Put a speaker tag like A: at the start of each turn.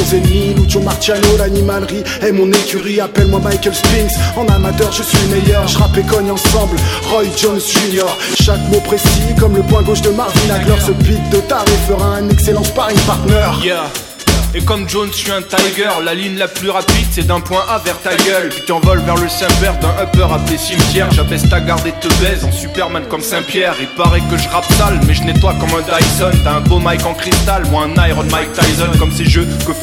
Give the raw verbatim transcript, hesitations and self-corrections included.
A: nos ennemis. Lucio Marciano, l'animalerie est mon écurie. Appelle-moi Michael Spinks, en amateur je suis le meilleur. Je rappe et cogne ensemble, Roy Jones Junior Chaque mot précis comme le point gauche de Marvin Hagler. Ce beat de taré fera un excellent sparring partner.
B: Yeah. Et comme Jones, je suis un tiger. La ligne la plus rapide, c'est d'un point A vers ta gueule. Puis t'envoles vers le Saint-Père d'un upper appelé cimetière. J'abaisse ta garde et te baise en Superman comme Saint-Pierre. Il paraît que je rappe sale, mais je nettoie comme un Dyson. T'as un beau mic en cristal, moi un Iron Mike Tyson. Comme ces jeux que font